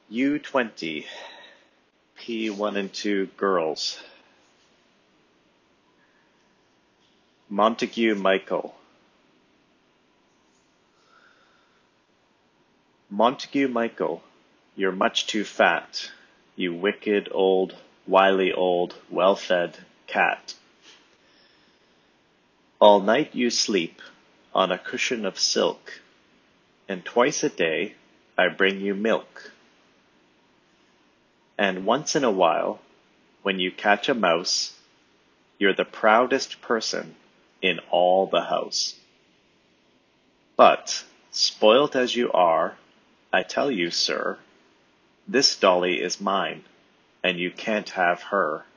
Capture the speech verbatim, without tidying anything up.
U twenty, P one and two girls. Montague Michael. Montague Michael, you're much too fat, you wicked old, wily old, well-fed cat. All night you sleep on a cushion of silk, and twice a day I bring you milk. And once in a while, when you catch a mouse, you're the proudest person in all the house. But, spoilt as you are, I tell you, sir, this dolly is mine, and you can't have her.